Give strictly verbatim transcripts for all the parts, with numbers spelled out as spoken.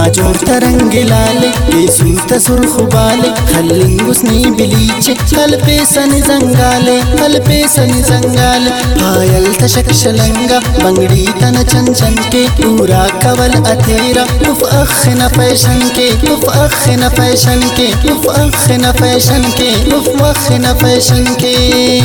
ناجور ترنگ لاله بسوت سرخ باله خلنگسنی بلیچه قلب سن زنگاله قلب سن زنگاله پایل تشک شلنگا بنگڑی تن چن چن کے پورا کول اتھیرا اف اخ نہ فیشن کے اف اخ نہ فیشن کے اف اخ نہ فیشن کے اف اخ نہ فیشن کے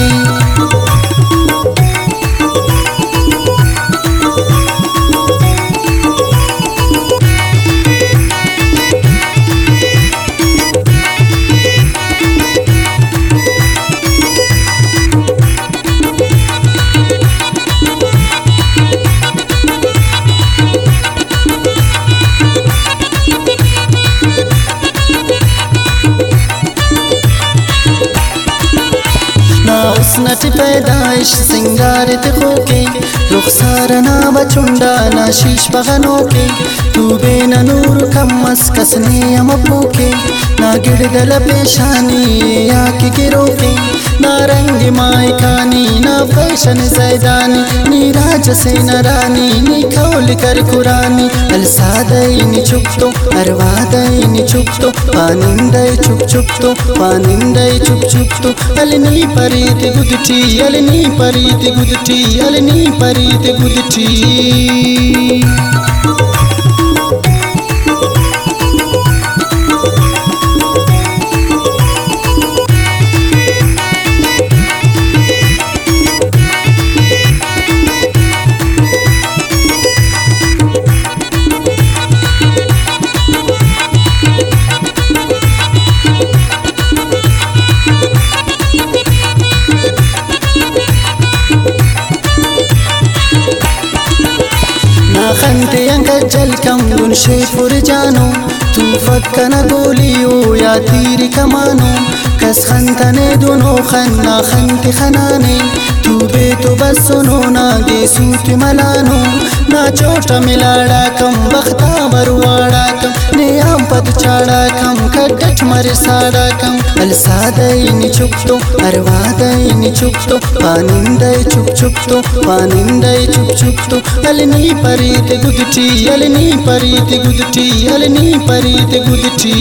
नट पैदाइश सिंगार तिखो के रुखसार ना बचुंडा ना शीश बगनों के तू बेन नूर कमस कसने अमपू के ना गिरदल पेशानी या के गिरो के ना रंग मायकानी ना फैशन जैदानी नी राज से न रानी नी खौल कर कुरानी अलसादई नी चुपतो अरवादई नी चुपतो पानिंदई चुप चुपतो पानिंदई चुप चुपतो अलनी परीत गुदटी अलनी परीत गुदटी अलनी परीत गुदटी खंते अंगजल कम गुनशे फुरजानो तू फक्कना गोलियो या तीर कमानो कस खंतने दोनों खन्ना खंत खनाने तू बे तो बस सुनो ना गे सूत मलानो ना चोटा मिलाड़ा कम बख्ता बरुवाड़ा कम ने आम पद चाड़ा कम कड्डट मर साड़ा कम अलसादई नि चुपतो अरवादई नि चुपतो पानिंदई चुप चुपतो पानिंदई चुप चुपतो अलनी परीत गुदटी अलनी परीत गुदटी अलनी परीत गुदटी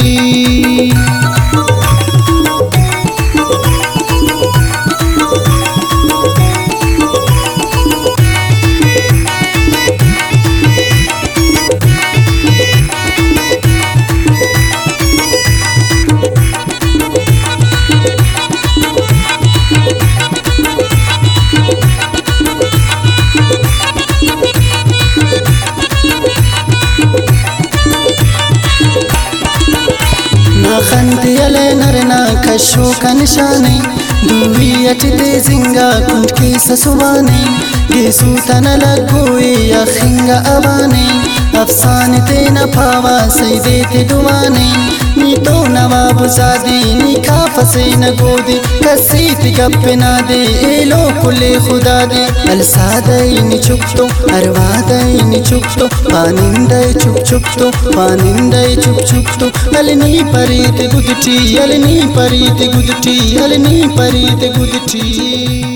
खंती अले नरना कशो का निशाने दूरी अटते जिंगा कुंठ की ससुवाने गेसू तन लगोए या खिंगा अवाने अफसाने ते न पावा सही देते दुआने नी तो नवाब जादी नी काफसे न गोदे कसीत गप्पे ना दे ए लो कुले खुदा दे अलसादई नी चुपतो अरवादई नी चुपतो पानिंदई चुप चुपतो पानिंदई चुप चुपतो अलनी परीत गुदटी अलनी परीत गुदटी अलनी परीत गुदटी।